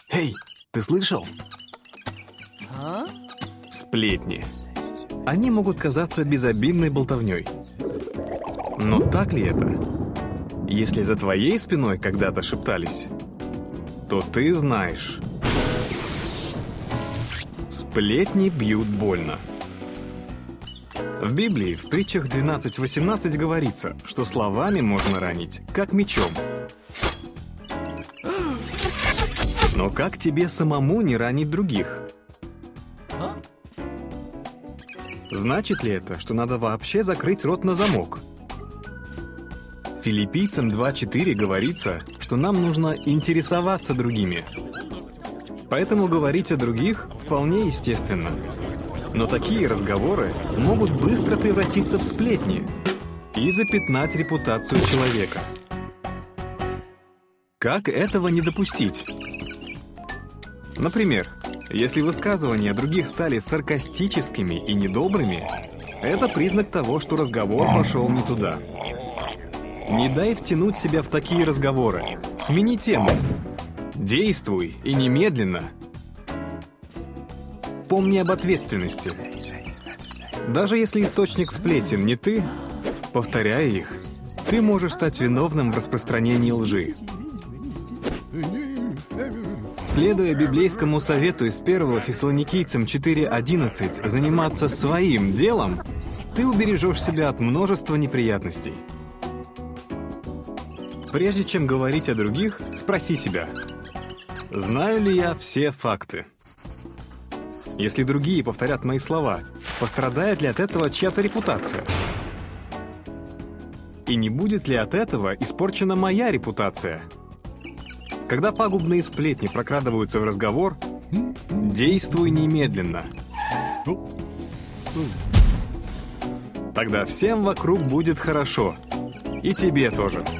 Эй, ты слышал? Сплетни. Они могут казаться безобидной болтовней. Но так ли это? Если за твоей спиной когда-то шептались, то ты знаешь. Сплетни бьют больно. В Библии в притчах 12:18 говорится, что словами можно ранить, как мечом. Но как тебе самому не ранить других? Значит ли это, что надо вообще закрыть рот на замок? Филиппийцам 2:4 говорится, что нам нужно интересоваться другими. Поэтому говорить о других вполне естественно. Но такие разговоры могут быстро превратиться в сплетни и запятнать репутацию человека. Как этого не допустить? Например, если высказывания других стали саркастическими и недобрыми, это признак того, что разговор пошел не туда. Не дай втянуть себя в такие разговоры. Смени тему. Действуй и немедленно. Помни об ответственности. Даже если источник сплетен не ты, повторяя их, ты можешь стать виновным в распространении лжи. Следуя библейскому совету из 1 Фессалоникийцам 4:11 заниматься своим делом, ты убережешь себя от множества неприятностей. Прежде чем говорить о других, спроси себя: знаю ли я все факты? Если другие повторят мои слова, пострадает ли от этого чья-то репутация? И не будет ли от этого испорчена моя репутация? Когда пагубные сплетни прокрадываются в разговор, действуй немедленно. Тогда всем вокруг будет хорошо. И тебе тоже.